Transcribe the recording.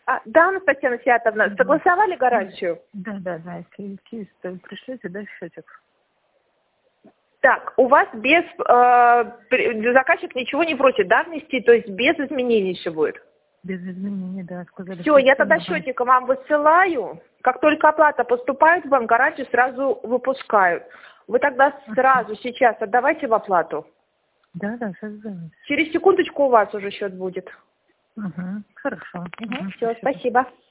Да, Анастасия Насиатовна, согласовали гарантию? Да. Если пришлете, да, счетик. Так, у вас без... заказчик ничего не просит, да, внести? То есть без изменений все будет? Без изменений, да, сказали. Все, я тогда счетик вам высылаю. Как только оплата поступает, вам гарантию сразу выпускают. Вы тогда сразу сейчас отдавайте в оплату. Да, сейчас сделаю. Через секундочку у вас уже счет будет. Хорошо. Все, спасибо.